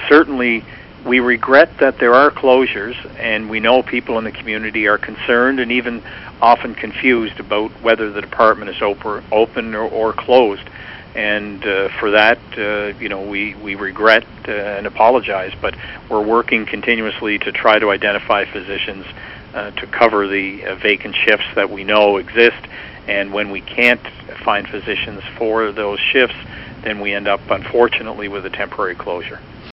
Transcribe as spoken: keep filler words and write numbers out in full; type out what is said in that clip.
certainly we regret that there are closures, and we know people in the community are concerned and even often confused about whether the department is open, open or, or closed. And uh, for that, uh, you know, we, we regret uh, and apologize, but we're working continuously to try to identify physicians uh, to cover the uh, vacant shifts that we know exist. And when we can't find physicians for those shifts, then we end up, unfortunately, with a temporary closure.